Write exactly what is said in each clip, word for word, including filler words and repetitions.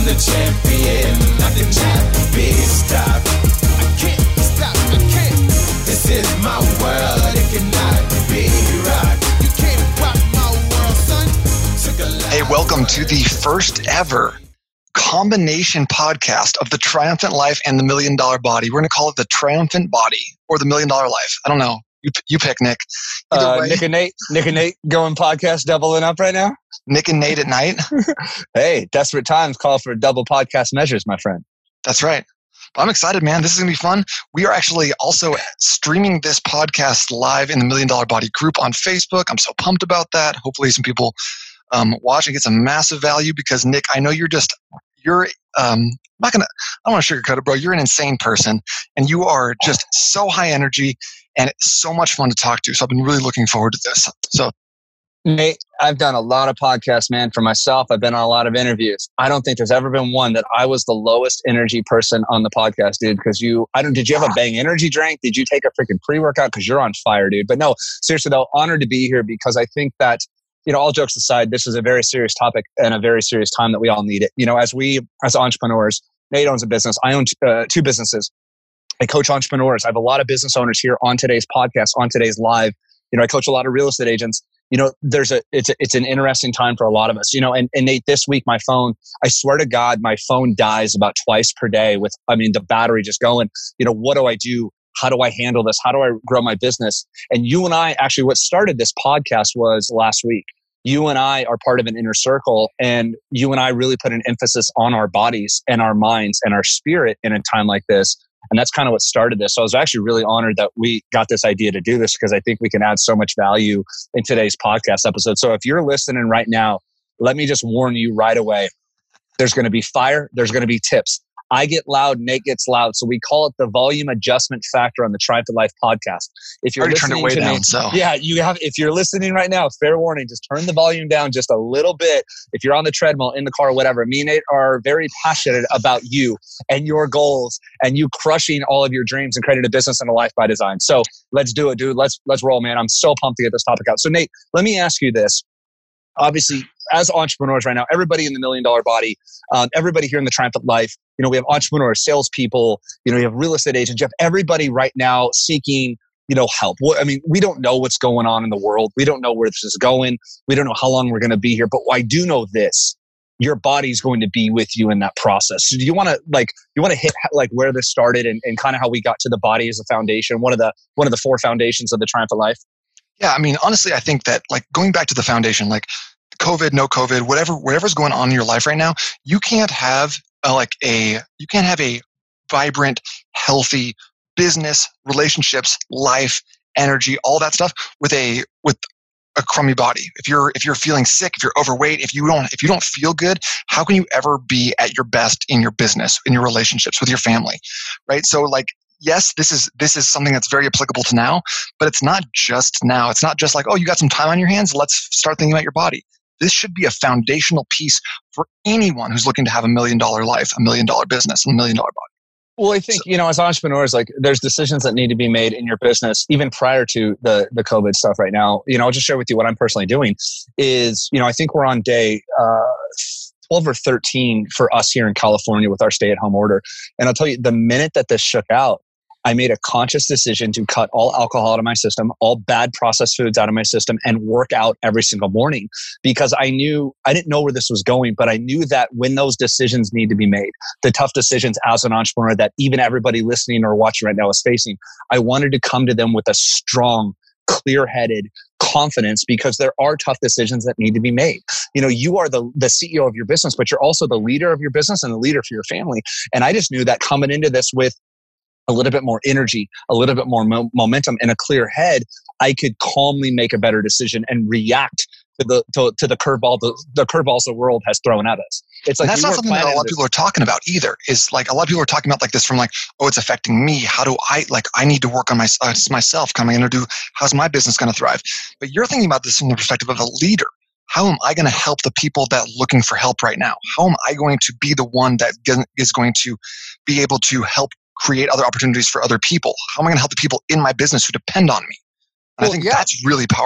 the champion, nothing can be stopped. I can't stop, I can't. This is my world, it cannot be rocked. You can't rock my world, son. Hey, welcome to the first ever combination podcast of the Triumphant Life and the Million Dollar Body. We're going to call it the Triumphant Body or the Million Dollar Life. I don't know. You you pick, Nick. Uh, Nick and Nate, Nick and Nate going podcast doubling up right now. Nick and Nate at night. Hey, desperate times call for double podcast measures, my friend. That's right. I'm excited, man. This is going to be fun. We are actually also streaming this podcast live in the Million Dollar Body group on Facebook. I'm so pumped about that. Hopefully some people um, watch and get some massive value because, Nick, I know you're just, you're, um, I'm not going to, I don't want to sugarcoat it, bro. You're an insane person and you are just so high energy and it's so much fun to talk to. So I've been really looking forward to this. So, Nate, I've done a lot of podcasts, man, for myself. I've been on a lot of interviews. I don't think there's ever been one that I was the lowest energy person on the podcast, dude. Because you, I don't. Did you have a Bang energy drink? Did you take a freaking pre-workout? Because you're on fire, dude. But no, seriously though, honored to be here because I think that, you know, all jokes aside, this is a very serious topic and a very serious time that we all need it. You know, as we, as entrepreneurs, Nate owns a business. I own t- uh, two businesses. I coach entrepreneurs. I have a lot of business owners here on today's podcast, on today's live. You know, I coach a lot of real estate agents. You know, there's a, it's a, it's an interesting time for a lot of us, you know, and, and Nate, this week, my phone, I swear to God, my phone dies about twice per day with, I mean, the battery just going, you know, what do I do? How do I handle this? How do I grow my business? And you and I, actually what started this podcast was last week. You and I are part of an inner circle and you and I really put an emphasis on our bodies and our minds and our spirit in a time like this. And that's kind of what started this. So I was actually really honored that we got this idea to do this because I think we can add so much value in today's podcast episode. So if you're listening right now, let me just warn you right away. There's going to be fire. There's going to be tips. I get loud, Nate gets loud. So we call it the volume adjustment factor on the Triumphant Life podcast. If you're already turned it way to down, me, so yeah, you have. If you're listening right now, fair warning, just turn the volume down just a little bit. If you're on the treadmill, in the car, whatever. Me and Nate are very passionate about you and your goals and you crushing all of your dreams and creating a business and a life by design. So let's do it, dude. Let's let's roll, man. I'm so pumped to get this topic out. So Nate, let me ask you this. Obviously, as entrepreneurs right now, everybody in the Million Dollar Body, um, everybody here in the Triumphant Life, you know, we have entrepreneurs, salespeople, you know, we have real estate agents, you have everybody right now seeking, you know, help. What, I mean, we don't know what's going on in the world. We don't know where this is going. We don't know how long we're going to be here. But I do know this: your body's going to be with you in that process. So do you want to like, you want to hit like where this started and, and kind of how we got to the body as a foundation? One of the one of the four foundations of the Triumphant Life. yeah, I mean, honestly, I think that like going back to the foundation, like COVID, no COVID, whatever, whatever's going on in your life right now, you can't have a, like a, you can't have a vibrant, healthy business, relationships, life, energy, all that stuff with a, with a crummy body. If you're, if you're feeling sick, if you're overweight, if you don't, if you don't feel good, how can you ever be at your best in your business, in your relationships with your family? Right. So like, yes, this is, this is something that's very applicable to now, but it's not just now. It's not just like, oh, you got some time on your hands. Let's start thinking about your body. This should be a foundational piece for anyone who's looking to have a million dollar life, a million dollar business, and a million dollar body. Well, I think, you know, as entrepreneurs, like there's decisions that need to be made in your business, even prior to the, the COVID stuff right now. You know, I'll just share with you what I'm personally doing is, you know, I think we're on day uh, twelve or thirteen for us here in California with our stay-at-home order. And I'll tell you, the minute that this shook out, I made a conscious decision to cut all alcohol out of my system, all bad processed foods out of my system, and work out every single morning because I knew, I didn't know where this was going, but I knew that when those decisions need to be made, the tough decisions as an entrepreneur that even everybody listening or watching right now is facing, I wanted to come to them with a strong, clear-headed confidence because there are tough decisions that need to be made. You know, you are the, the C E O of your business, but you're also the leader of your business and the leader for your family. And I just knew that coming into this with a little bit more energy, a little bit more mo- momentum, and a clear head, I could calmly make a better decision and react to the to, to the curveball the, the curveballs the world has thrown at us. It's like and that's not something that a lot of people are talking about either. Is like a lot of people are talking about like this from like, oh, it's affecting me. How do I like? I need to work on my uh, myself. How am I going to do? How's my business going to thrive? But you're thinking about this from the perspective of a leader. How am I going to help the people that are looking for help right now? How am I going to be the one that is going to be able to help create other opportunities for other people? How am I going to help the people in my business who depend on me? And well, I think yeah. that's really powerful.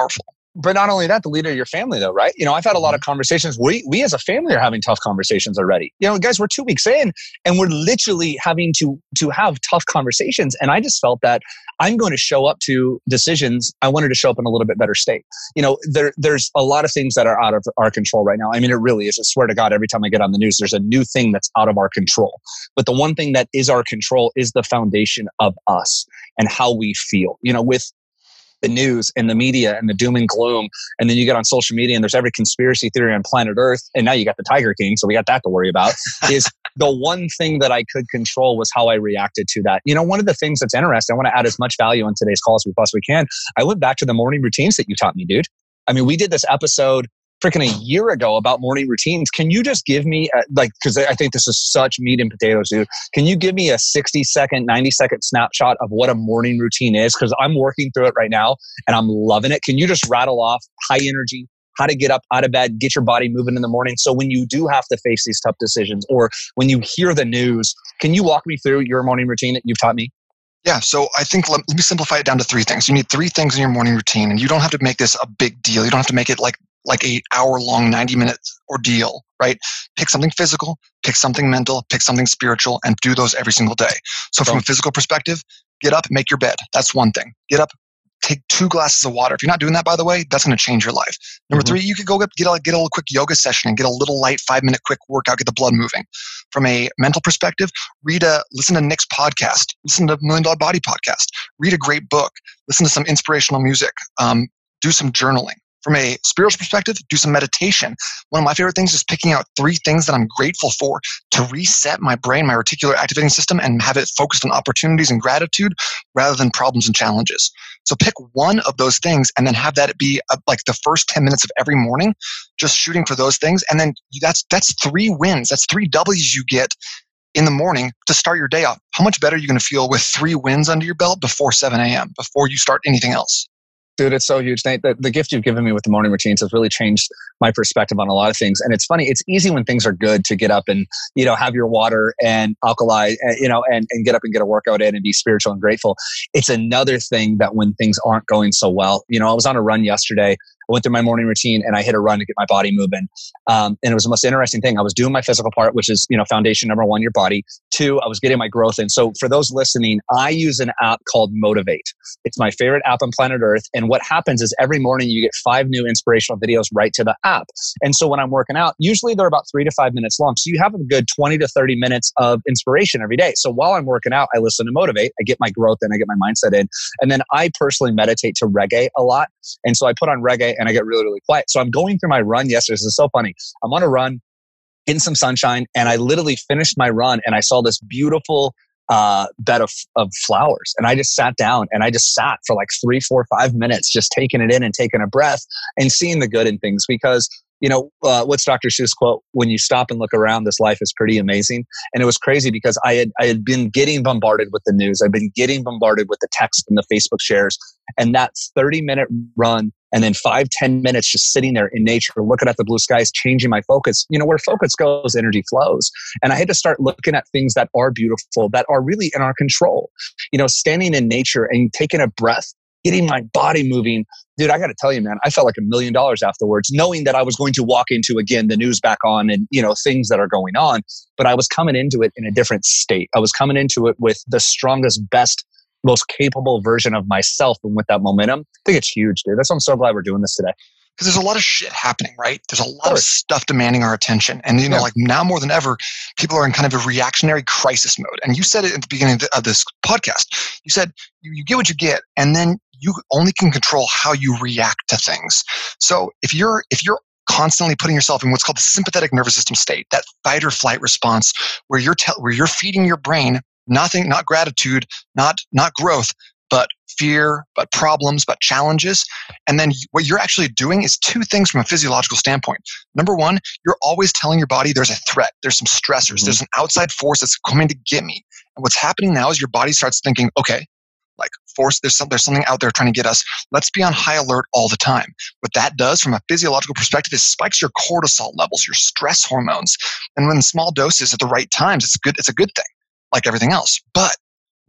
But not only that, the leader of your family, though, right? You know, I've had a lot of conversations. We, we as a family are having tough conversations already. You know, guys, we're two weeks in and we're literally having to, to have tough conversations. And I just felt that I'm going to show up to decisions. I wanted to show up in a little bit better state. You know, there, there's a lot of things that are out of our control right now. I mean, it really is. I swear to God, every time I get on the news, there's a new thing that's out of our control. But the one thing that is our control is the foundation of us and how we feel. You know, with the news and the media and the doom and gloom. And then you get on social media and there's every conspiracy theory on planet Earth. And now you got the Tiger King. So we got that to worry about. Is the one thing that I could control was how I reacted to that. You know, one of the things that's interesting, I want to add as much value on today's call as we possibly can. I went back to the morning routines that you taught me, dude. I mean, we did this episode freaking a year ago about morning routines. Can you just give me, a, like, because I think this is such meat and potatoes, dude. Can you give me a sixty second, ninety second snapshot of what a morning routine is? Because I'm working through it right now and I'm loving it. Can you just rattle off high energy, how to get up out of bed, get your body moving in the morning? So when you do have to face these tough decisions or when you hear the news, can you walk me through your morning routine that you've taught me? Yeah, so I think let, let me simplify it down to three things. You need three things in your morning routine, and you don't have to make this a big deal. You don't have to make it like like a hour long, ninety minute ordeal, right? Pick something physical, pick something mental, pick something spiritual, and do those every single day. So from a physical perspective, get up, make your bed. That's one thing. Get up, take two glasses of water. If you're not doing that, by the way, that's going to change your life. Number mm-hmm. three, you could go get, get, a, get a little quick yoga session and get a little light five minute quick workout, get the blood moving. From a mental perspective, read a, listen to Nick's podcast, listen to Million Dollar Body podcast, read a great book, listen to some inspirational music, um, do some journaling. From a spiritual perspective, do some meditation. One of my favorite things is picking out three things that I'm grateful for to reset my brain, my reticular activating system, and have it focused on opportunities and gratitude rather than problems and challenges. So pick one of those things and then have that be a, like the first ten minutes of every morning, just shooting for those things. And then that's that's three wins. That's three W's you get in the morning to start your day off. How much better are you going to feel with three wins under your belt before seven a.m., before you start anything else? Dude, it's so huge, Nate. The, the gift you've given me with the morning routines has really changed my perspective on a lot of things. And it's funny, it's easy when things are good to get up and, you know, have your water and alkali, you know, and, and get up and get a workout in and be spiritual and grateful. It's another thing that when things aren't going so well, you know, I was on a run yesterday. I went through my morning routine and I hit a run to get my body moving. Um, and it was the most interesting thing. I was doing my physical part, which is, you know, foundation number one, your body. Two, I was getting my growth in. So for those listening, I use an app called Motivate. It's my favorite app on planet Earth. And what happens is every morning you get five new inspirational videos right to the app. And so when I'm working out, usually they're about three to five minutes long. So you have a good twenty to thirty minutes of inspiration every day. So while I'm working out, I listen to Motivate. I get my growth in, I get my mindset in. And then I personally meditate to reggae a lot. And so I put on reggae and I get really, really quiet. So I'm going through my run yesterday. This is so funny. I'm on a run, getting some sunshine, and I literally finished my run and I saw this beautiful uh, bed of, of flowers. And I just sat down and I just sat for like three, four, five minutes, just taking it in and taking a breath and seeing the good in things. Because, you know, uh, what's Doctor Seuss' quote? When you stop and look around, this life is pretty amazing. And it was crazy because I had, I had been getting bombarded with the news. I've been getting bombarded with the text and the Facebook shares. And that thirty minute run and then five, ten minutes just sitting there in nature, looking at the blue skies, changing my focus. You know, where focus goes, energy flows. And I had to start looking at things that are beautiful, that are really in our control. You know, standing in nature and taking a breath, getting my body moving. Dude, I got to tell you, man, I felt like a million dollars afterwards, knowing that I was going to walk into, again, the news back on and, you know, things that are going on. But I was coming into it in a different state. I was coming into it with the strongest, best, most capable version of myself. And with that momentum, I think it's huge, dude. That's why I'm so glad we're doing this today. Because there's a lot of shit happening, right? There's a lot of, of stuff demanding our attention. And, you know, yeah. like now more than ever, people are in kind of a reactionary crisis mode. And you said it at the beginning of, the, of this podcast. You said you, you get what you get, and then you only can control how you react to things. So if you're if you're constantly putting yourself in what's called the sympathetic nervous system state, that fight or flight response, where you're te- where you're feeding your brain nothing, not gratitude, not not growth, but fear, but problems, but challenges. And then what you're actually doing is two things from a physiological standpoint. Number one, you're always telling your body there's a threat, there's some stressors, mm-hmm. there's an outside force that's coming to get me. And what's happening now is your body starts thinking, okay, like force, there's, some, there's something out there trying to get us. Let's be on high alert all the time. What that does from a physiological perspective is spikes your cortisol levels, your stress hormones. And when in small doses at the right times, it's good. It's a good thing, like everything else. But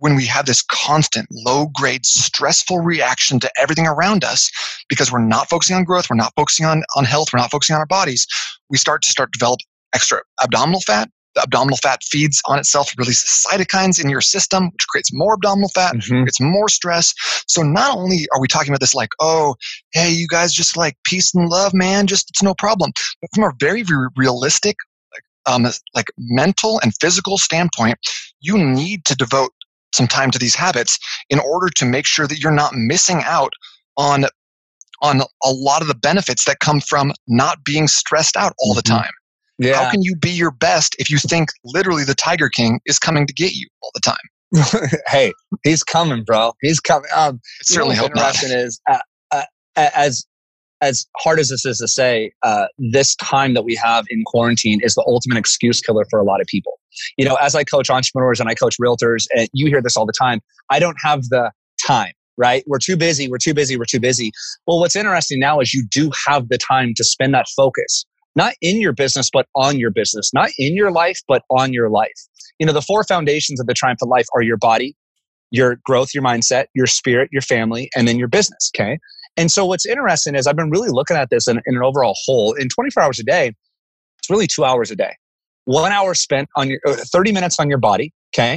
when we have this constant low grade stressful reaction to everything around us, because we're not focusing on growth, we're not focusing on, on health, we're not focusing on our bodies, we start to start develop extra abdominal fat. The abdominal fat feeds on itself, releases cytokines in your system, which creates more abdominal fat, Mm-hmm. creates more stress. So not only are we talking about this like, oh, hey, you guys just like peace and love, man, just it's no problem. But from a very, very realistic, like, um, like mental and physical standpoint, you need to devote some time to these habits in order to make sure that you're not missing out on, on a lot of the benefits that come from not being stressed out all the Mm-hmm. time. Yeah. How can you be your best if you think literally the Tiger King is coming to get you all the time? Hey, he's coming, bro. He's coming. Um, It certainly you know hope what's not. interesting is uh, uh, as as hard as this is to say, uh, this time that we have in quarantine is the ultimate excuse killer for a lot of people. You know, as I coach entrepreneurs and I coach realtors, and you hear this all the time, I don't have the time, right? We're too busy, we're too busy, we're too busy. Well, what's interesting now is you do have the time to spend that focus, not in your business, but on your business, not in your life, but on your life. You know, the four foundations of the triumphant life are your body, your growth, your mindset, your spirit, your family, and then your business. Okay. And so what's interesting is I've been really looking at this in, in an overall whole. In twenty-four hours a day, it's really two hours a day. One hour spent on your, uh, thirty minutes on your body. Okay.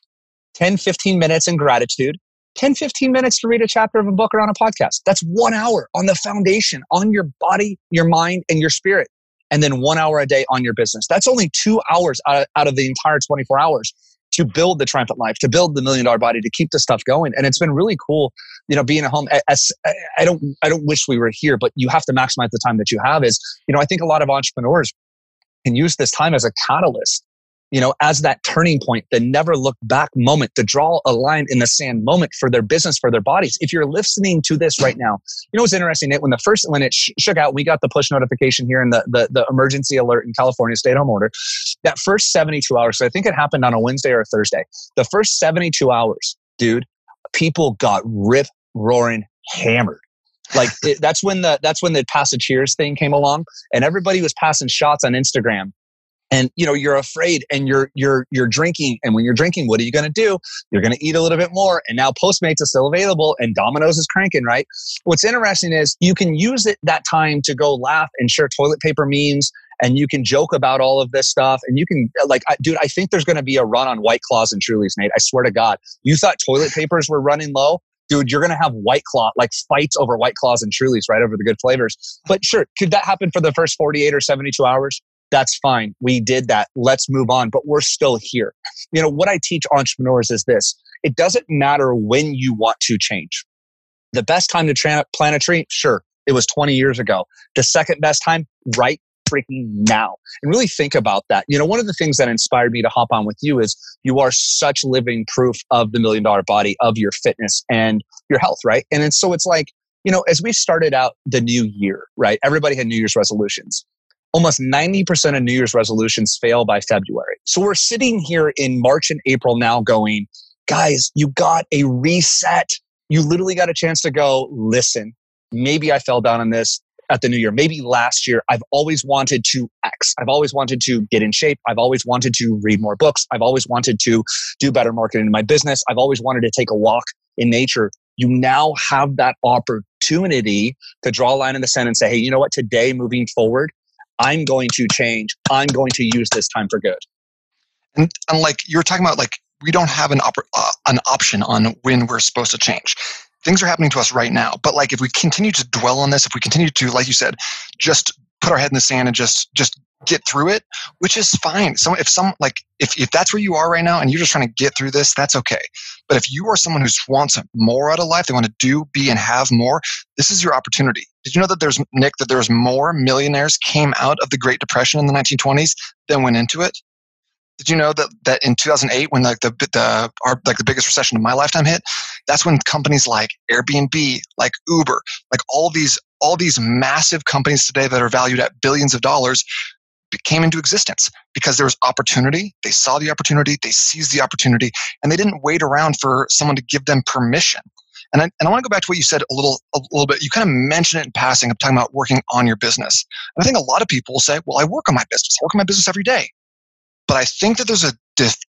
ten, fifteen minutes in gratitude. ten, fifteen minutes to read a chapter of a book or on a podcast. That's one hour on the foundation, on your body, your mind, and your spirit. And then one hour a day on your business. That's only two hours out of, out of the entire twenty-four hours to build the triumphant life, to build the million dollar body, to keep the stuff going. And it's been really cool, you know, being at home. As, I don't, I don't wish we were here, but you have to maximize the time that you have. Is, you know, I think a lot of entrepreneurs can use this time as a catalyst, you know, as that turning point, the never look back moment, to draw a line in the sand moment for their business, for their bodies. If you're listening to this right now, you know what's interesting, Nate? When the first, when it sh- shook out, we got the push notification here in the, the, the emergency alert in California, stay-at-home order. That first seventy-two hours, so I think it happened on a Wednesday or a Thursday. The first seventy-two hours, dude, people got rip roaring hammered. Like it, that's when the that's when the pass a cheers thing came along, and everybody was passing shots on Instagram. And you know, you're afraid, and you're you're you're drinking, and when you're drinking, what are you going to do? You're going to eat a little bit more. And now Postmates is still available, and Domino's is cranking, right? What's interesting is you can use it that time to go laugh and share toilet paper memes, and you can joke about all of this stuff, and you can like, I, dude, I think there's going to be a run on White Claws and Trulies, Nate. I swear to God, you thought toilet papers were running low. Dude, you're going to have White Claw, like fights over White Claws and Trulies, right, over the good flavors. But sure, could that happen for the first forty-eight or seventy-two hours? That's fine. We did that. Let's move on. But we're still here. You know, what I teach entrepreneurs is this. It doesn't matter when you want to change. The best time to tra- plant a tree? Sure. It was twenty years ago. The second best time? Right freaking now. And really think about that. You know, one of the things that inspired me to hop on with you is you are such living proof of the million dollar body, of your fitness and your health, right? And it's, so it's like, you know, as we started out the new year, right? Everybody had New Year's resolutions. Almost ninety percent of New Year's resolutions fail by February. So we're sitting here in March and April now going, guys, you got a reset. You literally got a chance to go, listen, maybe I fell down on this at the new year. Maybe last year, I've always wanted to X. I've always wanted to get in shape. I've always wanted to read more books. I've always wanted to do better marketing in my business. I've always wanted to take a walk in nature. You now have that opportunity to draw a line in the sand and say, hey, you know what? Today, moving forward, I'm going to change. I'm going to use this time for good. And, and like you're talking about, like we don't have an op- uh, an option on when we're supposed to change. Things are happening to us right now. But like if we continue to dwell on this, if we continue to, like you said, just put our head in the sand and just just get through it, which is fine. So if some like if if that's where you are right now and you're just trying to get through this, that's okay. But if you are someone who wants more out of life, they want to do, be, and have more, this is your opportunity. Did you know that there's, Nick, that there's more millionaires came out of the Great Depression in the nineteen twenties than went into it? Did you know that, that in two thousand eight, when like the the our, like the biggest recession of my lifetime hit, that's when companies like Airbnb, like Uber, like all these all these massive companies today that are valued at billions of dollars came into existence because there was opportunity. They saw the opportunity, they seized the opportunity, and they didn't wait around for someone to give them permission. And I, and I want to go back to what you said a little a little bit. You kind of mentioned it in passing. I'm talking about working on your business. And I think a lot of people will say, well, I work on my business. I work on my business every day. But I think that there's a dif-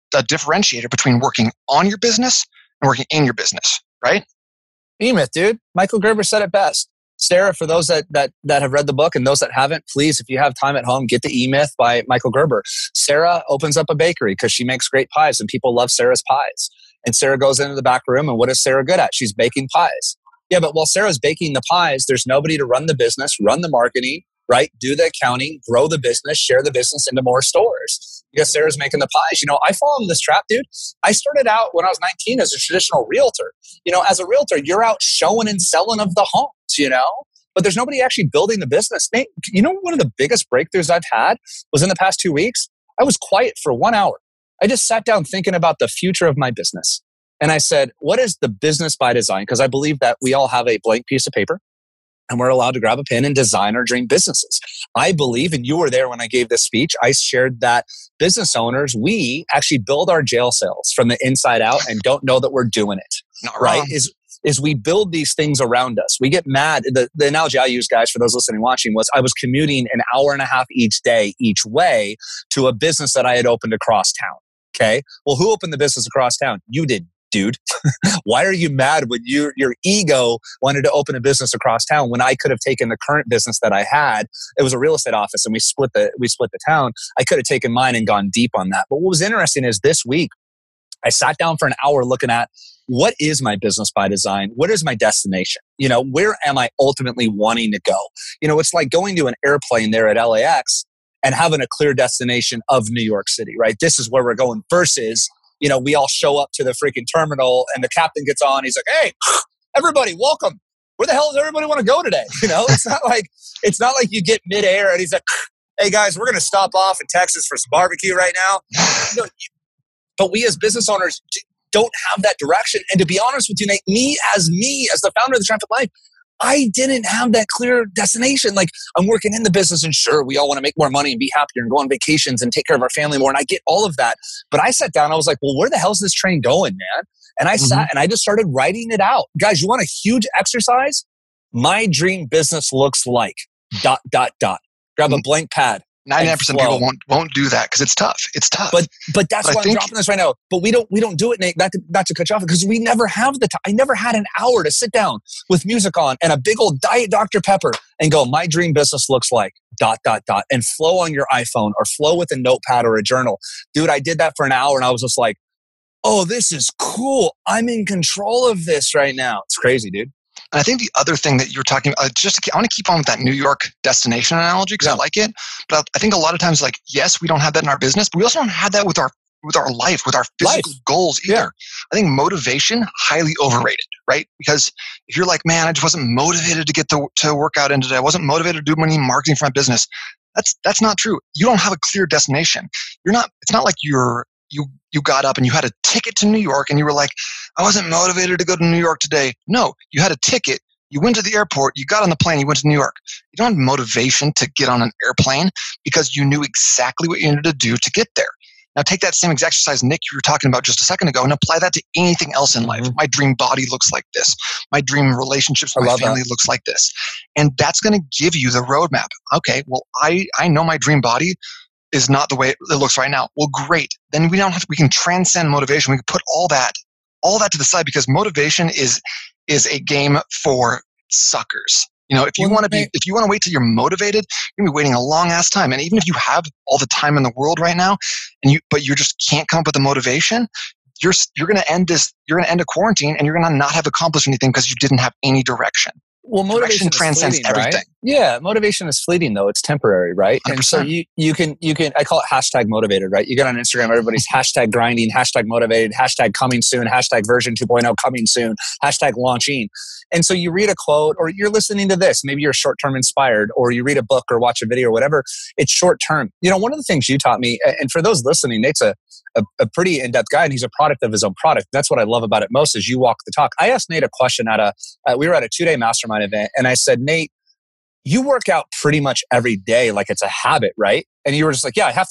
a differentiator between working on your business and working in your business, right? E-Myth, dude. Michael Gerber said it best. Sarah, for those that, that that have read the book and those that haven't, please, if you have time at home, get the E-Myth by Michael Gerber. Sarah opens up a bakery because she makes great pies and people love Sarah's pies. And Sarah goes into the back room and what is Sarah good at? She's baking pies. Yeah, but while Sarah's baking the pies, there's nobody to run the business, run the marketing, right? Do the accounting, grow the business, share the business into more stores. Because Sarah's making the pies. You know, I fall into this trap, dude. I started out when I was nineteen as a traditional realtor. You know, as a realtor, you're out showing and selling of the homes, you know? But there's nobody actually building the business. Nate, you know, one of the biggest breakthroughs I've had was in the past two weeks. I was quiet for one hour. I just sat down thinking about the future of my business. And I said, what is the business by design? Because I believe that we all have a blank piece of paper and we're allowed to grab a pen and design our dream businesses. I believe, and you were there when I gave this speech, I shared that business owners, we actually build our jail cells from the inside out and don't know that we're doing it. Not right? wrong. Is is we build these things around us. We get mad. The, the analogy I use, guys, for those listening and watching, was I was commuting an hour and a half each day, each way, to a business that I had opened across town. Okay? Well, who opened the business across town? You did, dude. Why are you mad when you, your ego wanted to open a business across town when I could have taken the current business that I had? It was a real estate office and we split the, we split the town. I could have taken mine and gone deep on that. But what was interesting is this week, I sat down for an hour looking at what is my business by design? What is my destination? You know, where am I ultimately wanting to go? You know, it's like going to an airplane there at L A X and having a clear destination of New York City, right? This is where we're going versus, you know, we all show up to the freaking terminal and the captain gets on. He's like, hey, everybody, welcome. Where the hell does everybody want to go today? You know, it's not like, it's not like you get midair and he's like, hey guys, we're going to stop off in Texas for some barbecue right now. You know, but we as business owners don't have that direction. And to be honest with you, Nate, me as me, as the founder of The Triumph of Life, I didn't have that clear destination. Like, I'm working in the business and sure, we all want to make more money and be happier and go on vacations and take care of our family more. And I get all of that. But I sat down, I was like, well, where the hell's this train going, man? And I mm-hmm. sat and I just started writing it out. Guys, you want a huge exercise? My dream business looks like dot, dot, dot. Grab a blank pad. ninety-nine percent of people won't won't do that because it's tough. It's tough. But but that's but why I'm dropping this right now. But we don't we don't do it, Nate. Not to, not to cut you off, because we never have the time. I never had an hour to sit down with music on and a big old Diet Doctor Pepper and go, my dream business looks like dot dot dot, and flow on your iPhone or flow with a notepad or a journal. Dude, I did that for an hour and I was just like, oh, this is cool. I'm in control of this right now. It's crazy, dude. And I think the other thing that you're talking about, uh, just to keep, I want to keep on with that New York destination analogy because yeah. I like it. But I think a lot of times, like, yes, we don't have that in our business, but we also don't have that with our with our life, with our physical life. goals either. Yeah. I think motivation, highly overrated, right? Because if you're like, man, I just wasn't motivated to get to, to work out in today. I wasn't motivated to do any marketing for my business. That's that's not true. You don't have a clear destination. You're not. It's not like you're you you got up and you had a ticket to New York and you were like, I wasn't motivated to go to New York today. No, you had a ticket. You went to the airport. You got on the plane. You went to New York. You don't have motivation to get on an airplane because you knew exactly what you needed to do to get there. Now take that same exercise, Nick, you were talking about just a second ago, and apply that to anything else in life. Mm-hmm. My dream body looks like this. My dream relationships with my family that. looks like this. And that's going to give you the roadmap. Okay, well, I, I know my dream body is not the way it looks right now. Well, great. Then we don't have to, we can transcend motivation. We can put all that, all that to the side because motivation is, is a game for suckers. You know, if you well, want to be, if you want to wait till you're motivated, you're gonna be waiting a long ass time. And even if you have all the time in the world right now, and you, but you just can't come up with the motivation, you're you're gonna end this. You're gonna end a quarantine, and you're gonna not have accomplished anything because you didn't have any direction. Well, motivation transcends fleeting, everything. Right? Yeah, motivation is fleeting though. It's temporary, right? one hundred percent. And so you you can you can I call it hashtag motivated, right? You get on Instagram, everybody's hashtag grinding, hashtag motivated, hashtag coming soon, hashtag version two point oh coming soon, hashtag launching. And so you read a quote or you're listening to this, maybe you're short-term inspired, or you read a book or watch a video or whatever. It's short-term. You know, one of the things you taught me, and for those listening, Nate's a A, a pretty in-depth guy, and he's a product of his own product. That's what I love about it most is you walk the talk. I asked Nate a question at a, uh, we were at a two-day mastermind event, and I said, Nate, you work out pretty much every day like it's a habit, right? And you were just like, yeah, I have to.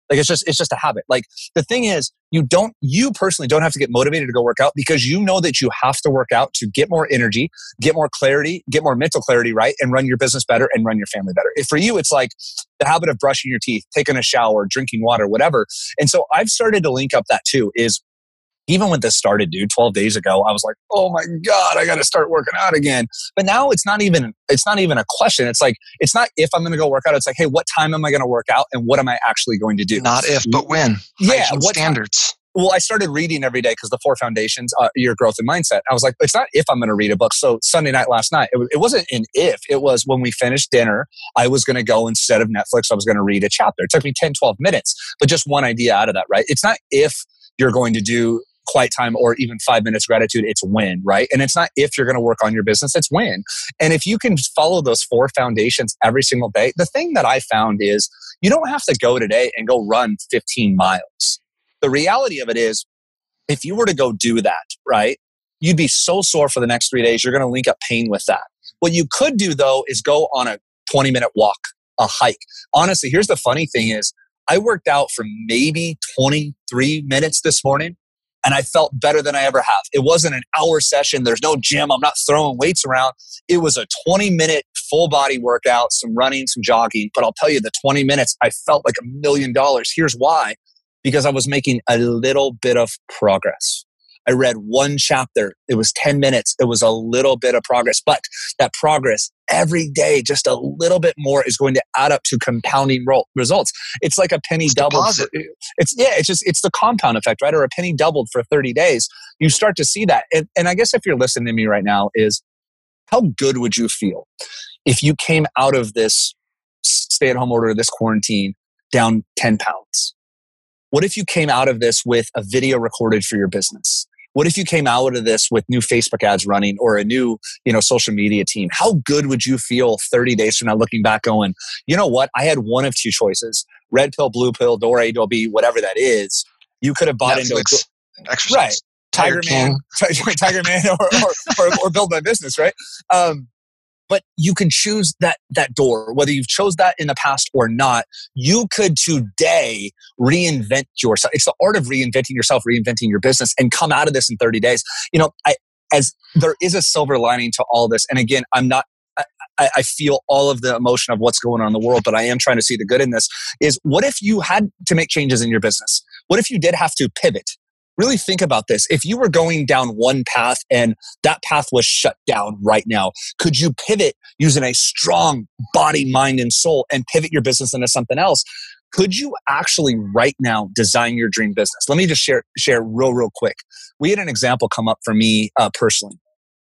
Like it's just, it's just a habit. Like the thing is, you don't, you personally don't have to get motivated to go work out because you know that you have to work out to get more energy, get more clarity, get more mental clarity, right? And run your business better and run your family better. If for you, it's like the habit of brushing your teeth, taking a shower, drinking water, whatever. And so I've started to link up that too is even when this started, dude, twelve days ago, I was like, oh my God, I got to start working out again. But now it's not even, it's not even a question. It's like, it's not if I'm going to go work out. It's like, hey, what time am I going to work out? And what am I actually going to do? Not if, but when. Yeah. What standards? Well, I started reading every day because the four foundations, uh, your growth and mindset. I was like, it's not if I'm going to read a book. So Sunday night last night, it, it wasn't an if, it was when we finished dinner, I was going to go instead of Netflix, I was going to read a chapter. It took me ten, twelve minutes, but just one idea out of that, right? It's not if you're going to do quiet time or even five minutes gratitude, it's when, right? And it's not if you're going to work on your business, it's when. And if you can follow those four foundations every single day, the thing that I found is you don't have to go today and go run fifteen miles. The reality of it is, if you were to go do that, right, you'd be so sore for the next three days, you're going to link up pain with that. What you could do though is go on a twenty minute walk, a hike. Honestly, here's the funny thing is, I worked out for maybe twenty-three minutes this morning. And I felt better than I ever have. It wasn't an hour session. There's no gym. I'm not throwing weights around. It was a twenty minute full body workout, some running, some jogging. But I'll tell you, the twenty minutes, I felt like a million dollars. Here's why. Because I was making a little bit of progress. I read one chapter. It was ten minutes. It was a little bit of progress. But that progress every day, just a little bit more, is going to add up to compounding ro- results. It's like a penny It's doubled. deposit. For, it's yeah, it's just it's the compound effect, right? Or a penny doubled for thirty days. You start to see that. And, and I guess if you're listening to me right now, is how good would you feel if you came out of this stay-at-home order, this quarantine, down ten pounds? What if you came out of this with a video recorded for your business? What if you came out of this with new Facebook ads running or a new, you know, social media team? How good would you feel thirty days from now looking back going, you know what? I had one of two choices, red pill, blue pill, Dora, A, B, whatever that is. You could have bought Netflix, into exercise, right. Tiger, Tiger Man, Tiger Man or, or, or, or build my business, right? Um, But you can choose that that door, whether you've chose that in the past or not. You could today reinvent yourself. It's the art of reinventing yourself, reinventing your business, and come out of this in thirty days. You know, I, as there is a silver lining to all this. And again, I'm not, I, I feel all of the emotion of what's going on in the world, but I am trying to see the good in this. Is what if you had to make changes in your business? What if you did have to pivot? Really think about this. If you were going down one path and that path was shut down right now, could you pivot using a strong body, mind, and soul and pivot your business into something else? Could you actually right now design your dream business? Let me just share share real, real quick. We had an example come up for me uh, personally.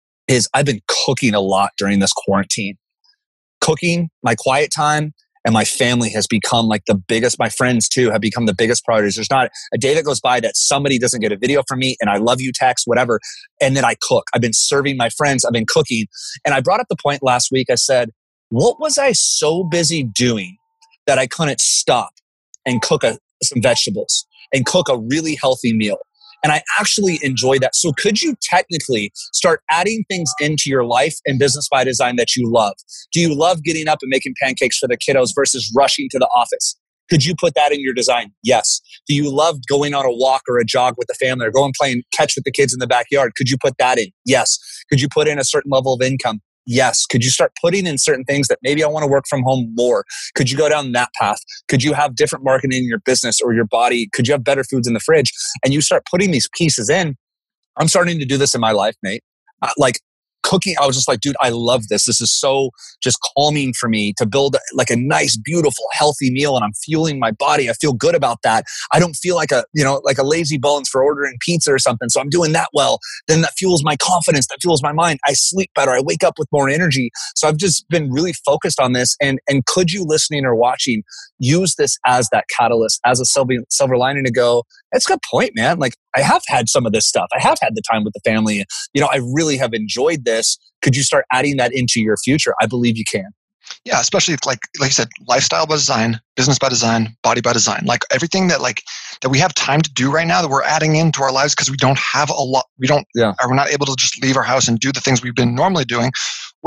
Is I've been cooking a lot during this quarantine. Cooking, my quiet time, and my family has become like the biggest, my friends too have become the biggest priorities. There's not a day that goes by that somebody doesn't get a video from me and I love you text, whatever. And then I cook. I've been serving my friends. I've been cooking. And I brought up the point last week. I said, what was I so busy doing that I couldn't stop and cook a, some vegetables and cook a really healthy meal? And I actually enjoy that. So could you technically start adding things into your life and Business by Design that you love? Do you love getting up and making pancakes for the kiddos versus rushing to the office? Could you put that in your design? Yes. Do you love going on a walk or a jog with the family or going playing catch with the kids in the backyard? Could you put that in? Yes. Could you put in a certain level of income? Yes. Could you start putting in certain things that maybe I want to work from home more? Could you go down that path? Could you have different marketing in your business or your body? Could you have better foods in the fridge? And you start putting these pieces in. I'm starting to do this in my life, Nate. Uh, like cooking, I was just like, dude, I love this. This is so just calming for me to build like a nice, beautiful, healthy meal, and I'm fueling my body. I feel good about that. I don't feel like a, you know, like a lazy bones for ordering pizza or something. So I'm doing that well. Then that fuels my confidence. That fuels my mind. I sleep better. I wake up with more energy. So I've just been really focused on this. And, and could you listening or watching use this as that catalyst, as a silver, silver lining to go, that's a good point, man. Like I have had some of this stuff. I have had the time with the family. You know, I really have enjoyed this. Could you start adding that into your future? I believe you can. Yeah, especially if like like you said, lifestyle by design, business by design, body by design. Like everything that like that we have time to do right now that we're adding into our lives because we don't have a lot. We don't. Yeah. Are we're not able to just leave our house and do the things we've been normally doing.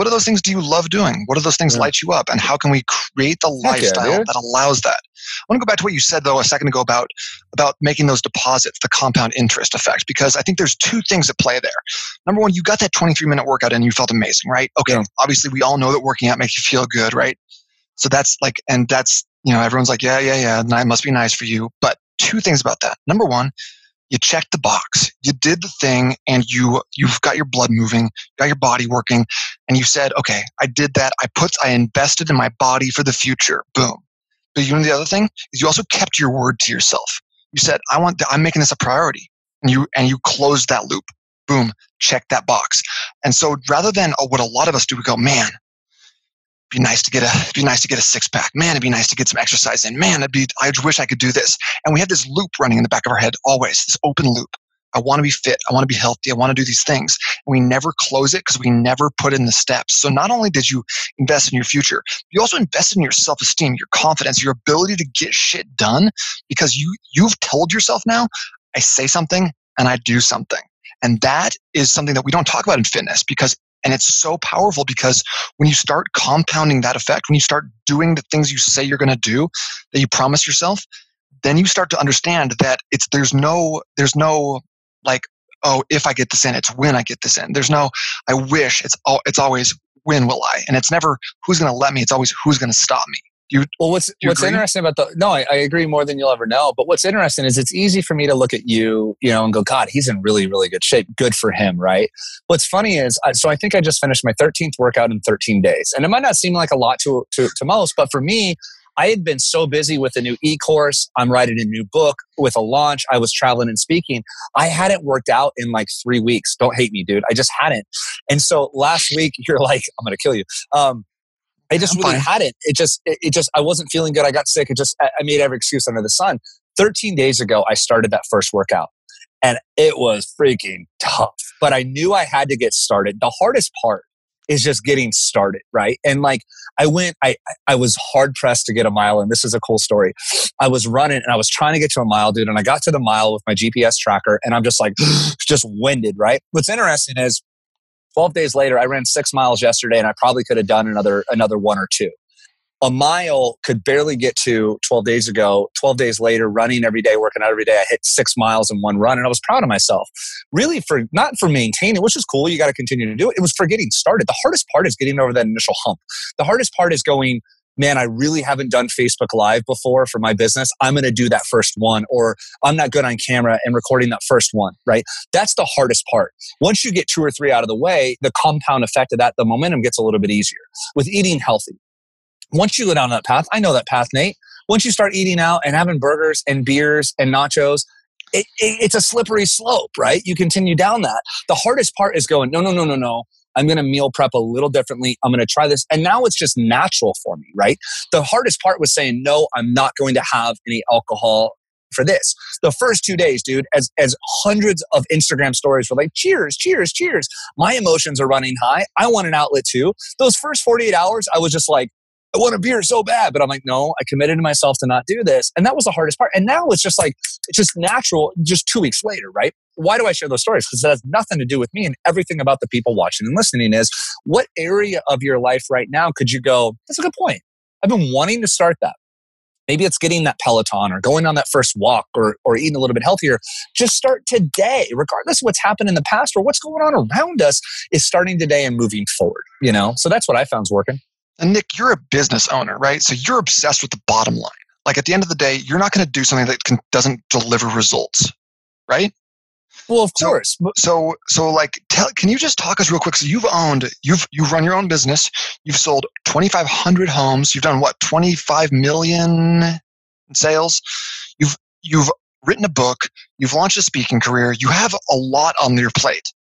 What are those things do you love doing? What are those things Yeah. light you up? And how can we create the Heck yeah, lifestyle dude. that allows that? I want to go back to what you said, though, a second ago about, about making those deposits, the compound interest effect, because I think there's two things at play there. Number one, you got that twenty-three minute workout and you felt amazing, right? Okay, Yeah. obviously we all know that working out makes you feel good, right? So that's like, and that's, you know, everyone's like, yeah, yeah, yeah, and it must be nice for you. But two things about that. Number one, you checked the box. You did the thing and you, you've got your blood moving, got your body working, and you said, okay, I did that. I put, I invested in my body for the future. Boom. But you know the other thing is you also kept your word to yourself. You said, I want, I'm making this a priority. And you, and you closed that loop. Boom. Check that box. And so rather than uh, what a lot of us do, we go, man, be nice to get a, it'd be nice to get a six pack. Man, it'd be nice to get some exercise in. Man, it'd be, I wish I could do this. And we have this loop running in the back of our head always, this open loop. I want to be fit. I want to be healthy. I want to do these things. And we never close it because we never put in the steps. So not only did you invest in your future, you also invested in your self-esteem, your confidence, your ability to get shit done because you, you've told yourself now, I say something and I do something. And that is something that we don't talk about in fitness because and it's so powerful because when you start compounding that effect, when you start doing the things you say you're going to do, that you promise yourself, then you start to understand that it's there's no there's no like, oh, if I get this in, it's when I get this in. There's no I wish. It's all it's always when will I? And it's never who's going to let me. It's always who's going to stop me. You, well, what's you what's agree? interesting about the no, I, I agree more than you'll ever know. But what's interesting is it's easy for me to look at you, you know, and go, God, he's in really, really good shape. Good for him, right? What's funny is, so I think I just finished my thirteenth workout in thirteen days, and it might not seem like a lot to to, to most, but for me, I had been so busy with a new e-course. I'm writing a new book with a launch. I was traveling and speaking. I hadn't worked out in like three weeks. Don't hate me, dude. I just hadn't. And so last week, you're like, I'm gonna kill you. Um, I just I'm really fine. hadn't. It just, it, it just, I wasn't feeling good. I got sick. It just, I, I made every excuse under the sun. thirteen days ago, I started that first workout and it was freaking tough, but I knew I had to get started. The hardest part is just getting started, right? And like, I went, I, I was hard pressed to get a mile. And this is a cool story. I was running and I was trying to get to a mile, dude. And I got to the mile with my G P S tracker and I'm just like, just winded, right? What's interesting is, twelve days later, I ran six miles yesterday and I probably could have done another another one or two. A mile could barely get to twelve days ago. twelve days later, running every day, working out every day, I hit six miles in one run and I was proud of myself. Really for, not for maintaining, which is cool, you got to continue to do it. It was for getting started. The hardest part is getting over that initial hump. The hardest part is going, man, I really haven't done Facebook Live before for my business. I'm going to do that first one, or I'm not good on camera and recording that first one, right? That's the hardest part. Once you get two or three out of the way, the compound effect of that, the momentum gets a little bit easier. With eating healthy, once you go down that path, I know that path, Nate. Once you start eating out and having burgers and beers and nachos, it, it, it's a slippery slope, right? You continue down that. The hardest part is going, no, no, no, no, no. I'm going to meal prep a little differently. I'm going to try this. And now it's just natural for me, right? The hardest part was saying, no, I'm not going to have any alcohol for this. The first two days, dude, as, as hundreds of Instagram stories were like, cheers, cheers, cheers. My emotions are running high. I want an outlet too. Those first forty-eight hours, I was just like, I want a beer so bad. But I'm like, no, I committed to myself to not do this. And that was the hardest part. And now it's just like, it's just natural just two weeks later, right? Why do I share those stories? Because it has nothing to do with me, and everything about the people watching and listening is, what area of your life right now could you go, that's a good point. I've been wanting to start that. Maybe it's getting that Peloton or going on that first walk or, or eating a little bit healthier. Just start today, regardless of what's happened in the past or what's going on around us, is starting today and moving forward, you know? So that's what I found's working. And Nick, you're a business owner, right? So you're obsessed with the bottom line. Like at the end of the day, you're not going to do something that can, doesn't deliver results, right? Well, of So- course. So, so like, tell, can you just talk us real quick? So you've owned, you've, you run your own business. You've sold twenty-five hundred homes. You've done what, twenty-five million in sales. You've, you've written a book. You've launched a speaking career. You have a lot on your plate.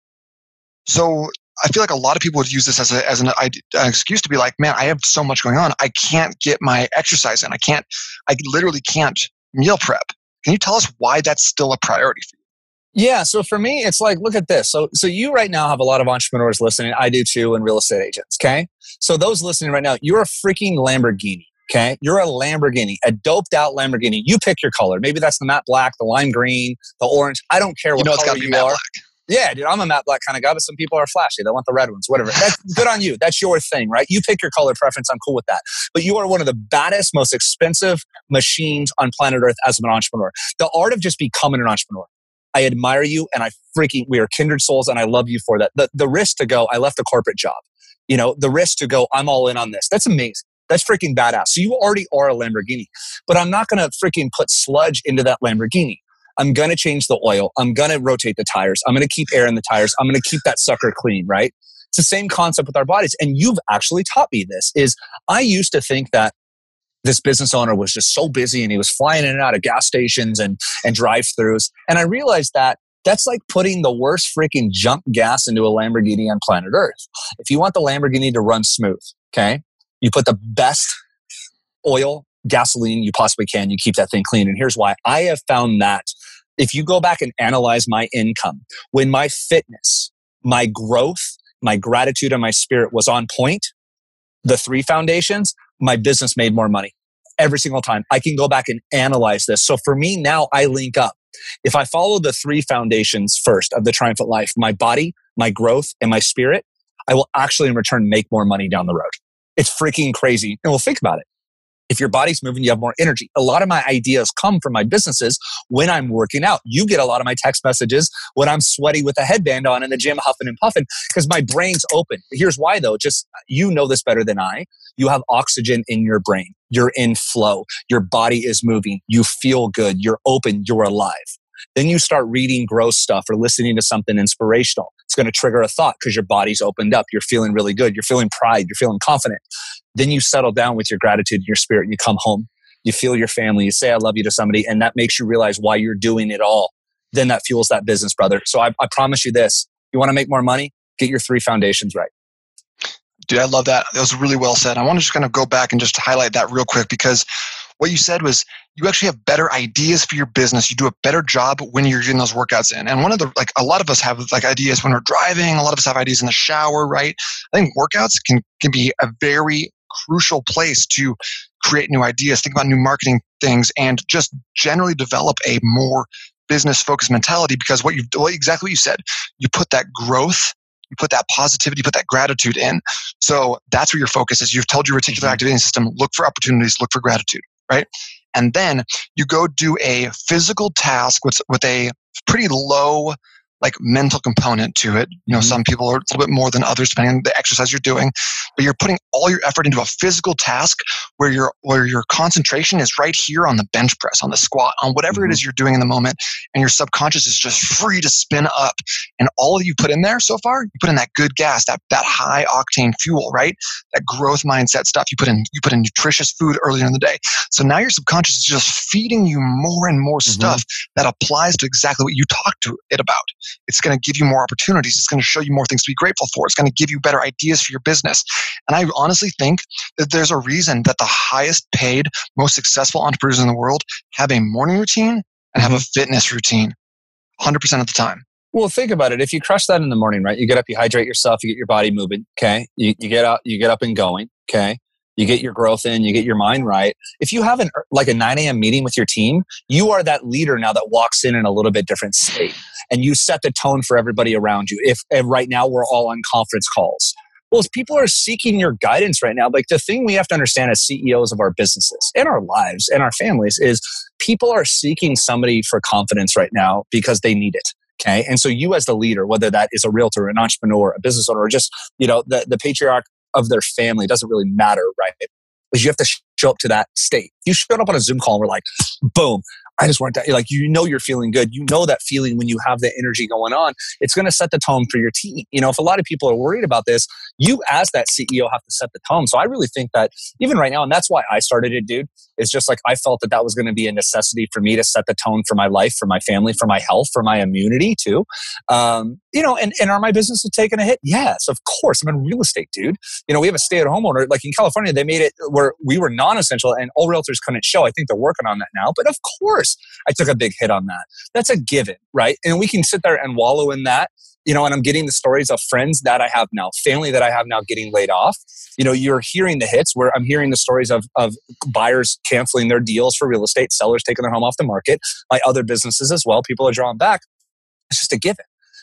So I feel like a lot of people would use this as a, as an, an excuse to be like, man, I have so much going on. I can't get my exercise in. I can't, I literally can't meal prep. Can you tell us why that's still a priority for you? Yeah. So for me, it's like, look at this. So, so you right now have a lot of entrepreneurs listening. I do too, and real estate agents. Okay. So those listening right now, you're a freaking Lamborghini. Okay. You're a Lamborghini, a doped out Lamborghini. You pick your color. Maybe that's the matte black, the lime green, the orange. I don't care what You know it's got color to be you matte are. black. Yeah, dude, I'm a matte black kind of guy, but some people are flashy. They want the red ones, whatever. That's good on you. That's your thing, right? You pick your color preference. I'm cool with that. But you are one of the baddest, most expensive machines on planet Earth as an entrepreneur. The art of just becoming an entrepreneur. I admire you, and I freaking, we are kindred souls, and I love you for that. The, the risk to go, I left a corporate job. You know, the risk to go, I'm all in on this. That's amazing. That's freaking badass. So you already are a Lamborghini. But I'm not going to freaking put sludge into that Lamborghini. I'm going to change the oil. I'm going to rotate the tires. I'm going to keep air in the tires. I'm going to keep that sucker clean, right? It's the same concept with our bodies. And you've actually taught me this. Is I used to think that this business owner was just so busy and he was flying in and out of gas stations and, and drive-thrus. And I realized that that's like putting the worst freaking junk gas into a Lamborghini on planet Earth. If you want the Lamborghini to run smooth, okay, you put the best oil, gasoline you possibly can. You keep that thing clean. And here's why. I have found that if you go back and analyze my income, when my fitness, my growth, my gratitude, and my spirit was on point, the three foundations, my business made more money every single time. I can go back and analyze this. So for me now, I link up. If I follow the three foundations first of the Triumphant Life, my body, my growth, and my spirit, I will actually in return make more money down the road. It's freaking crazy. And well, think about it. If your body's moving, you have more energy. A lot of my ideas come from my businesses when I'm working out. You get a lot of my text messages when I'm sweaty with a headband on in the gym, huffing and puffing, because my brain's open. Here's why though. Just, you know this better than I. You have oxygen in your brain. You're in flow. Your body is moving. You feel good. You're open. You're alive. Then you start reading gross stuff or listening to something inspirational. It's going to trigger a thought because your body's opened up. You're feeling really good. You're feeling pride. You're feeling confident. Then you settle down with your gratitude and your spirit and you come home. You feel your family. You say, I love you to somebody. And that makes you realize why you're doing it all. Then that fuels that business, brother. So I, I promise you this. You want to make more money? Get your three foundations right. Dude, I love that. That was really well said. I want to just kind of go back and just highlight that real quick because what you said was you actually have better ideas for your business. You do a better job when you're getting those workouts in. And one of the, like a lot of us have like ideas when we're driving. A lot of us have ideas in the shower, right? I think workouts can, can be a very crucial place to create new ideas, think about new marketing things, and just generally develop a more business focused mentality because what you what exactly what you said, you put that growth, you put that positivity, you put that gratitude in. So that's where your focus is. You've told your reticular activating system, look for opportunities, look for gratitude, right? And then you go do a physical task with, with a pretty low like mental component to it. You know, mm-hmm. Some people are a little bit more than others depending on the exercise you're doing, but you're putting all your effort into a physical task where your where your concentration is right here on the bench press, on the squat, on whatever mm-hmm. it is you're doing in the moment, and your subconscious is just free to spin up. And all you put in there so far, you put in that good gas, that that high octane fuel, right? That growth mindset stuff. You put in you put in nutritious food earlier in the day. So now your subconscious is just feeding you more and more mm-hmm. stuff that applies to exactly what you talked to it about. It's going to give you more opportunities. It's going to show you more things to be grateful for. It's going to give you better ideas for your business. And I honestly think that there's a reason that the highest paid, most successful entrepreneurs in the world have a morning routine and have a fitness routine one hundred percent of the time. Well, think about it. If you crush that in the morning, right? You get up, you hydrate yourself, you get your body moving, okay? You, you get out, you get up and going, okay? You get your growth in, you get your mind right. If you have an, like a nine a.m. meeting with your team, you are that leader now that walks in in a little bit different state. And you set the tone for everybody around you. If and right now we're all on conference calls. Well, as people are seeking your guidance right now, like the thing we have to understand as C E Os of our businesses and our lives and our families is people are seeking somebody for confidence right now because they need it. Okay. And so you as the leader, whether that is a realtor, an entrepreneur, a business owner, or just, you know, the, the patriarch of their family, doesn't really matter, right? Because you have to show up to that state. You showed up on a Zoom call and we're like, boom, I just weren't that, like, you know, you're feeling good. You know that feeling when you have the energy going on. It's going to set the tone for your team. You know, if a lot of people are worried about this, you as that C E O have to set the tone. So I really think that even right now, and that's why I started it, dude, is just like I felt that that was going to be a necessity for me to set the tone for my life, for my family, for my health, for my immunity too. Um, you know, and, and are my businesses taking a hit? Yes, of course. I'm in real estate, dude. You know, we have a stay-at-home owner. Like in California, they made it where we were non-essential and all realtors couldn't show. I think they're working on that now. But of course, I took a big hit on that. That's a given, right? And we can sit there and wallow in that. You know, and I'm getting the stories of friends that I have now, family that I have now getting laid off. You know, you're hearing the hits where I'm hearing the stories of, of buyers canceling their deals for real estate, sellers taking their home off the market, my other businesses as well. People are drawing back. It's just a given.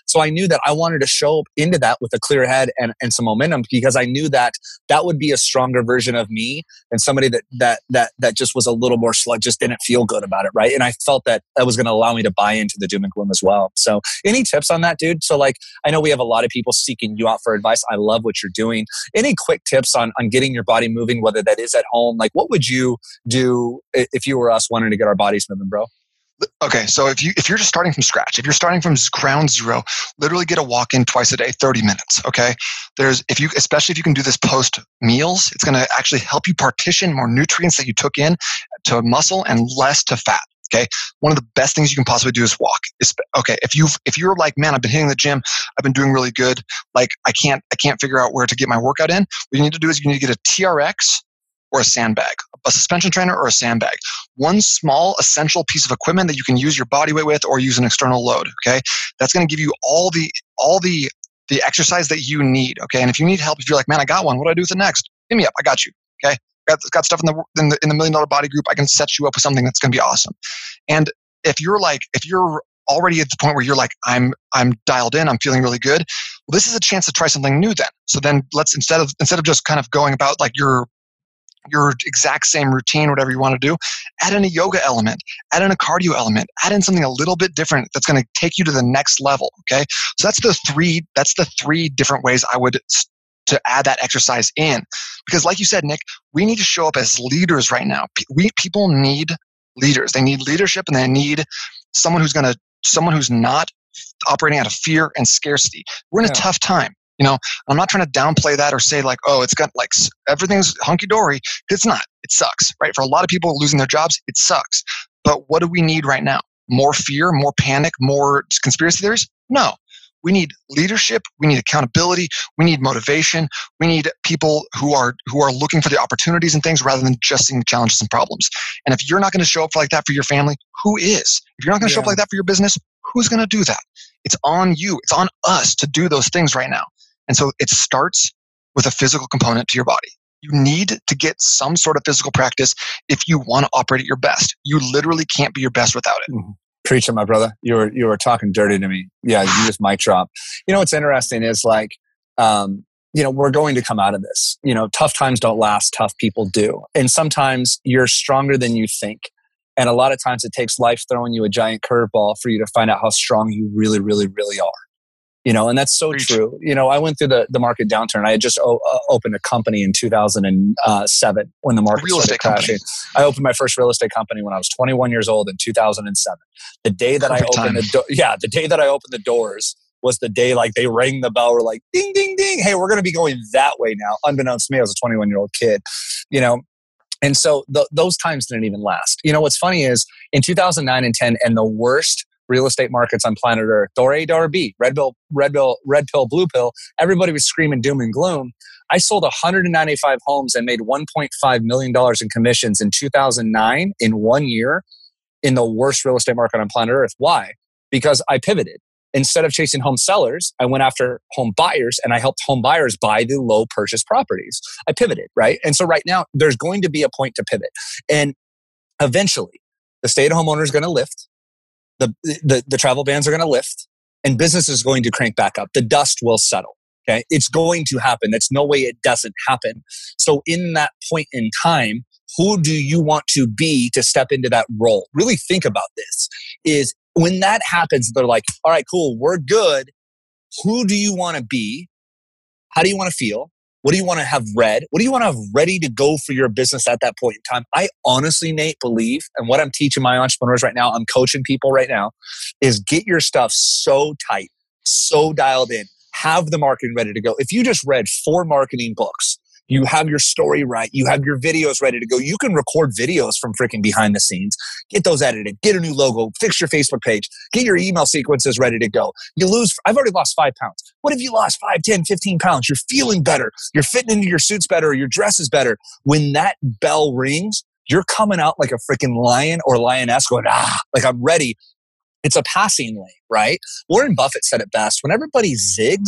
So I knew that I wanted to show up into that with a clear head and, and some momentum, because I knew that that would be a stronger version of me than somebody that that that that just was a little more slug, just didn't feel good about it, right? And I felt that that was going to allow me to buy into the doom and gloom as well. So any tips on that, dude? So like, I know we have a lot of people seeking you out for advice. I love what you're doing. Any quick tips on on getting your body moving, whether that is at home? Like, what would you do if you were us wanting to get our bodies moving, bro? Okay, so if you if you're just starting from scratch, if you're starting from ground zero, literally get a walk in twice a day, thirty minutes. Okay, there's if you especially if you can do this post meals, it's going to actually help you partition more nutrients that you took in to muscle and less to fat. Okay, one of the best things you can possibly do is walk. Okay, if you if you're like, man, I've been hitting the gym, I've been doing really good, like I can't I can't figure out where to get my workout in. What you need to do is you need to get a T R X or a sandbag, a suspension trainer or a sandbag. One small essential piece of equipment that you can use your body weight with or use an external load, okay? That's going to give you all the all the the exercise that you need, okay? And if you need help, if you're like, man, I got one, what do I do with it next? Hit me up, I got you, okay? Got, got stuff in the, in the in the Million Dollar Body Group. I can set you up with something that's going to be awesome. And if you're like, if you're already at the point where you're like, I'm I'm dialed in, I'm feeling really good, well, this is a chance to try something new then. So then let's, instead of instead of just kind of going about like your your exact same routine, whatever you want to do, add in a yoga element, add in a cardio element, add in something a little bit different that's going to take you to the next level. Okay. So that's the three, that's the three different ways I would to add that exercise in. Because like you said, Nick, we need to show up as leaders right now. We people need leaders. They need leadership and they need someone who's going to, someone who's not operating out of fear and scarcity. We're in a yeah. tough time. You know, I'm not trying to downplay that or say like, oh, it's got like everything's hunky dory. It's not. It sucks, right? For a lot of people losing their jobs, it sucks. But what do we need right now? More fear, more panic, more conspiracy theories? No. We need leadership. We need accountability. We need motivation. We need people who are who are looking for the opportunities and things rather than just seeing challenges and problems. And if you're not going to show up like that for your family, who is? If you're not going to yeah. show up like that for your business, who's going to do that? It's on you. It's on us to do those things right now. And so it starts with a physical component to your body. You need to get some sort of physical practice if you want to operate at your best. You literally can't be your best without it. Mm-hmm. Preach it, my brother. You were you were talking dirty to me. Yeah, you just mic drop. You know what's interesting is like, um, you know, we're going to come out of this. You know, tough times don't last. Tough people do. And sometimes you're stronger than you think. And a lot of times it takes life throwing you a giant curveball for you to find out how strong you really, really, really are. You know, and that's so Preach. True. You know, I went through the, the market downturn. I had just o- uh, opened a company in two thousand seven when the market real started crashing. Company. I opened my first real estate company when I was twenty-one years old in two thousand seven. The day that Perfect I opened time. the do- yeah, the day that I opened the doors was the day like they rang the bell. We're like, ding, ding, ding. Hey, we're going to be going that way now. Unbeknownst to me, I was a twenty-one year old kid. You know. And so th- those times didn't even last. You know, what's funny is in two thousand nine and ten, and the worst real estate markets on planet Earth, door A, door B, red pill, red pill, red pill, blue pill, everybody was screaming doom and gloom. I sold one hundred ninety-five homes and made one point five million dollars in commissions in two thousand nine in one year in the worst real estate market on planet Earth. Why? Because I pivoted. Instead of chasing home sellers, I went after home buyers and I helped home buyers buy the low purchase properties. I pivoted, right? And so right now, there's going to be a point to pivot. And eventually, the stay-at-home owner is going to lift. The, the, the travel bans are going to lift. And business is going to crank back up. The dust will settle, okay? It's going to happen. There's no way it doesn't happen. So in that point in time, who do you want to be to step into that role? Really think about this. Is when that happens, they're like, all right, cool, we're good. Who do you want to be? How do you want to feel? What do you want to have read? What do you want to have ready to go for your business at that point in time? I honestly, Nate, believe, and what I'm teaching my entrepreneurs right now, I'm coaching people right now, is get your stuff so tight, so dialed in, have the marketing ready to go. If you just read four marketing books, you have your story right. You have your videos ready to go. You can record videos from freaking behind the scenes. Get those edited. Get a new logo. Fix your Facebook page. Get your email sequences ready to go. You lose, I've already lost five pounds. What if you lost five, ten, fifteen pounds? You're feeling better. You're fitting into your suits better. Your dress is better. When that bell rings, you're coming out like a freaking lion or lioness going, ah, like I'm ready. It's a passing lane, right? Warren Buffett said it best. When everybody zigs,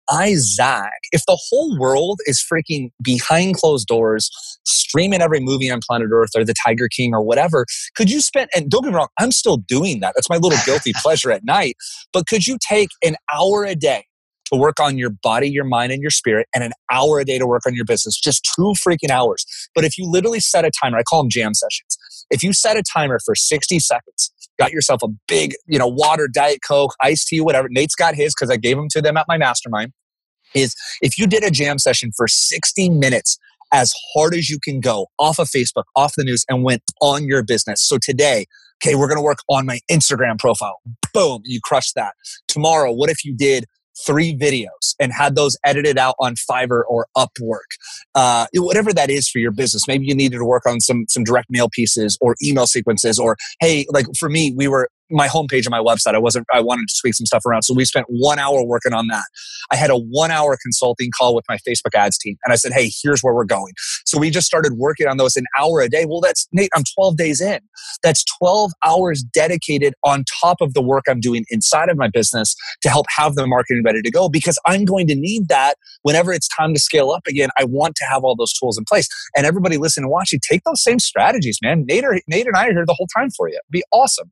I, Zach, if the whole world is freaking behind closed doors, streaming every movie on planet Earth or the Tiger King or whatever, could you spend, and don't get me wrong, I'm still doing that. That's my little guilty pleasure at night. But could you take an hour a day to work on your body, your mind, and your spirit, and an hour a day to work on your business? Just two freaking hours. But if you literally set a timer, I call them jam sessions. If you set a timer for sixty seconds, got yourself a big, you know, water, Diet Coke, iced tea, whatever. Nate's got his because I gave him to them at my mastermind. Is if you did a jam session for sixty minutes, as hard as you can go, off of Facebook, off the news, and went on your business. So today, okay, we're going to work on my Instagram profile. Boom, you crushed that. Tomorrow, what if you did three videos and had those edited out on Fiverr or Upwork, uh, whatever that is for your business? Maybe you needed to work on some some direct mail pieces or email sequences, or hey, like for me, we were my homepage on my website. I wasn't. I wanted to tweak some stuff around, so we spent one hour working on that. I had a one-hour consulting call with my Facebook ads team, and I said, "Hey, here's where we're going." So we just started working on those an hour a day. Well, that's Nate. I'm twelve days in. That's twelve hours dedicated on top of the work I'm doing inside of my business to help have the marketing ready to go, because I'm going to need that whenever it's time to scale up again. I want to have all those tools in place. And everybody listening and watching, take those same strategies, man. Nate, or, Nate and I are here the whole time for you. It'd be awesome.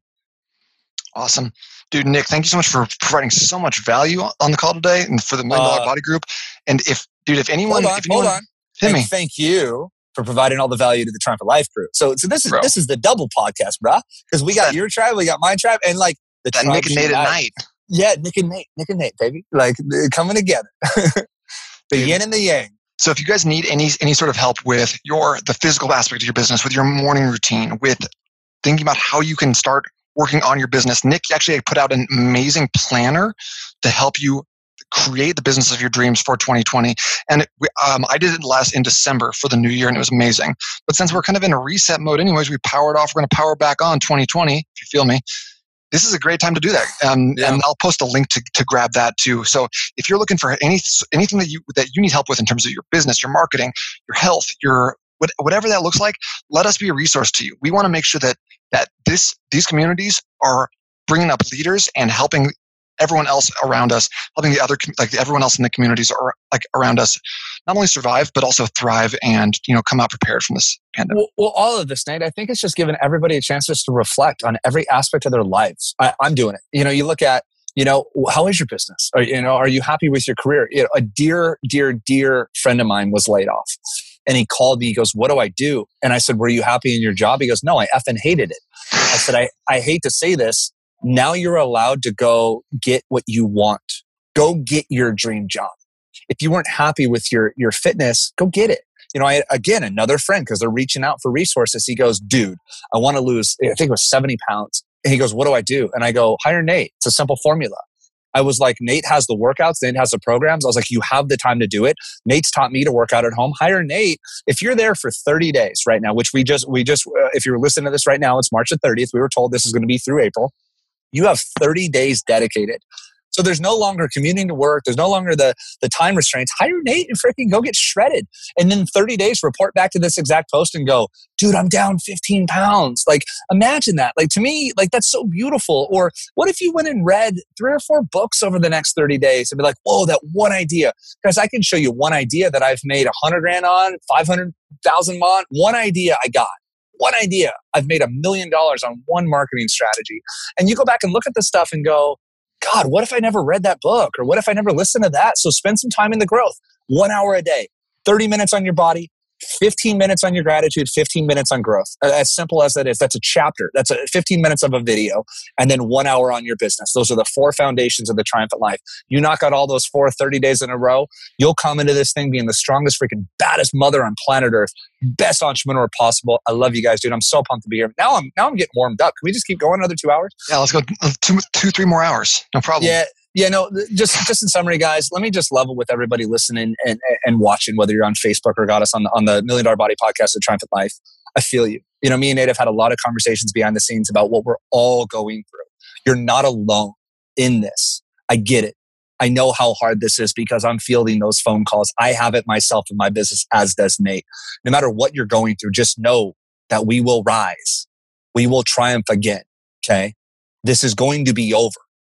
Awesome. Dude, Nick, thank you so much for providing so much value on the call today and for the Million Dollar Uh, Body Group. And if, dude, if anyone, Hold on, if anyone, hold on. hit me. And thank you for providing all the value to the Triumph of Life crew. So, so this is Bro. this is the double podcast, bruh. Because we got That- your tribe, we got my tribe, and like the That tribe Nick and Nate at night. Yeah, Nick and Nate, Nick and Nate, baby, like they're coming together. The Dude. yin and the yang. So if you guys need any any sort of help with your the physical aspect of your business, with your morning routine, with thinking about how you can start working on your business, Nick actually put out an amazing planner to help you create the business of your dreams for twenty twenty. And it, we, um, I did it last in December for the new year, and it was amazing. But since we're kind of in a reset mode anyways, we powered off. We're going to power back on twenty twenty, if you feel me. This is a great time to do that. Um, Yeah. And I'll post a link to, to grab that too. So if you're looking for any anything that you that you need help with in terms of your business, your marketing, your health, your what, whatever that looks like, let us be a resource to you. We want to make sure that that this these communities are bringing up leaders and helping everyone else around us, helping the other like everyone else in the communities or like around us, not only survive but also thrive and you know come out prepared from this pandemic. Well, well, all of this, Nate, I think it's just giving everybody a chance just to reflect on every aspect of their lives. I, I'm doing it. You know, you look at, you know, how is your business? Are, you know, are you happy with your career? You know, a dear, dear, dear friend of mine was laid off. And he called me, he goes, "What do I do?" And I said, "Were you happy in your job?" He goes, "No, I effing hated it." I said, I, I hate to say this. Now you're allowed to go get what you want. Go get your dream job. If you weren't happy with your, your fitness, go get it. You know, I, again, another friend, because they're reaching out for resources. He goes, "Dude, I want to lose, I think it was seventy pounds. And he goes, "What do I do?" And I go, "Hire Nate. It's a simple formula." I was like, Nate has the workouts, Nate has the programs. I was like, you have the time to do it. Nate's taught me to work out at home. Hire Nate. If you're there for thirty days right now, which we just, we just, uh, if you're listening to this right now, it's March the thirtieth. We were told this is going to be through April. You have thirty days dedicated. So there's no longer commuting to work. There's no longer the, the time restraints. Hire Nate and freaking go get shredded. And then thirty days, report back to this exact post and go, "Dude, I'm down fifteen pounds. Like, imagine that. Like, to me, like, that's so beautiful. Or what if you went and read three or four books over the next thirty days and be like, whoa, that one idea. Guys, I can show you one idea that I've made a hundred grand on, five hundred thousand on. One idea I got. One idea. I've made a million dollars on one marketing strategy. And you go back and look at this stuff and go, God, what if I never read that book? Or what if I never listened to that? So spend some time in the growth. One hour a day, thirty minutes on your body, fifteen minutes on your gratitude, fifteen minutes on growth. As simple as that is, that's a chapter. That's a fifteen minutes of a video, and then one hour on your business. Those are the four foundations of the Triumphant Life. You knock out all those four thirty days in a row, you'll come into this thing being the strongest, freaking baddest mother on planet Earth, best entrepreneur possible. I love you guys, dude. I'm so pumped to be here. Now I'm now I'm getting warmed up. Can we just keep going another two hours? Yeah, let's go two, two, three more hours. No problem. Yeah. Yeah, no, just just in summary, guys, let me just level with everybody listening and, and watching, whether you're on Facebook or got us on the, on the Million Dollar Body Podcast at Triumphant Life. I feel you. You know, me and Nate have had a lot of conversations behind the scenes about what we're all going through. You're not alone in this. I get it. I know how hard this is because I'm fielding those phone calls. I have it myself in my business, as does Nate. No matter what you're going through, just know that we will rise. We will triumph again, okay? This is going to be over.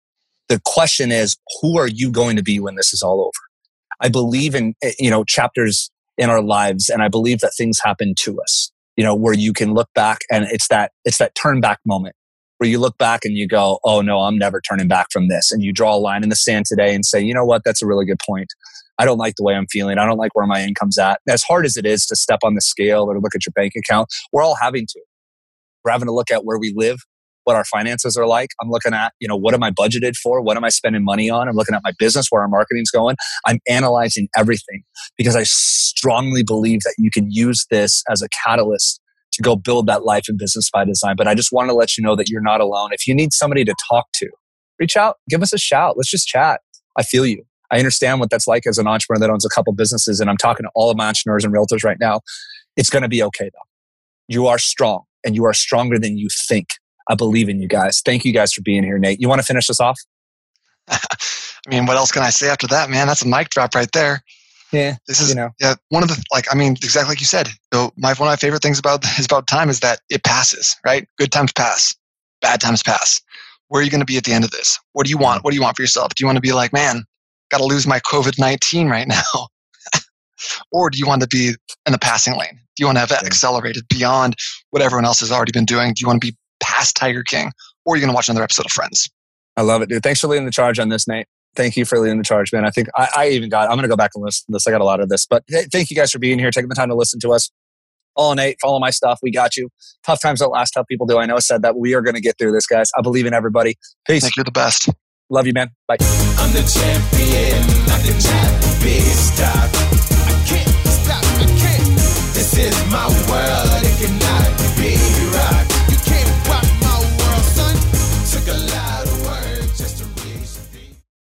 The question is, who are you going to be when this is all over? I believe in, you know, chapters in our lives, and I believe that things happen to us, you know, where you can look back and it's that, it's that turn back moment where you look back and you go, oh no, I'm never turning back from this. And you draw a line in the sand today and say, you know what, that's a really good point. I don't like the way I'm feeling. I don't like where my income's at. As hard as it is to step on the scale or look at your bank account, we're all having to. We're having to look at where we live, what our finances are like. I'm looking at, you know, what am I budgeted for? What am I spending money on? I'm looking at my business, where our marketing's going. I'm analyzing everything because I strongly believe that you can use this as a catalyst to go build that life and business by design. But I just want to let you know that you're not alone. If you need somebody to talk to, reach out, give us a shout. Let's just chat. I feel you. I understand what that's like as an entrepreneur that owns a couple businesses. And I'm talking to all of my entrepreneurs and realtors right now. It's going to be okay though. You are strong and you are stronger than you think. I believe in you guys. Thank you guys for being here, Nate. You want to finish this off? I mean, what else can I say after that, man? That's a mic drop right there. Yeah. This is, you know. yeah, one of the, like, I mean, exactly like you said. So my, one of my favorite things about, is about time is that it passes, right? Good times pass. Bad times pass. Where are you going to be at the end of this? What do you want? What do you want for yourself? Do you want to be like, man, got to lose my covid nineteen right now? Or do you want to be in the passing lane? Do you want to have that accelerated beyond what everyone else has already been doing? Do you want to be past Tiger King? Or are you going to watch another episode of Friends? I love it, dude. Thanks for leading the charge on this, Nate. Thank you for leading the charge, man. I think I, I even got, I'm going to go back and listen to this. I got a lot of this, but hey, thank you guys for being here, taking the time to listen to us. Follow Nate, follow my stuff. We got you. Tough times don't last, tough people do. I know I said that. We are going to get through this, guys. I believe in everybody. Peace. I think you're the best. Love you, man. Bye. I'm the champion, I'm the champion. Stop. I can't stop, I can't. This is my world.